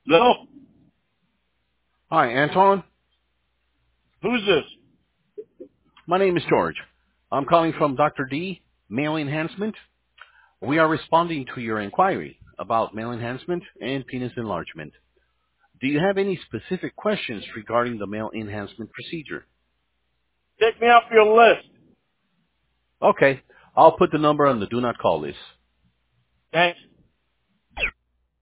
No. Hi, Anton. Who's this? My name is George. I'm calling from Dr. D, Male Enhancement. We are responding to your inquiry about male enhancement and penis enlargement. Do you have any specific questions regarding the male enhancement procedure? Take me off your list. Okay, I'll put the number on the do not call list. Thanks.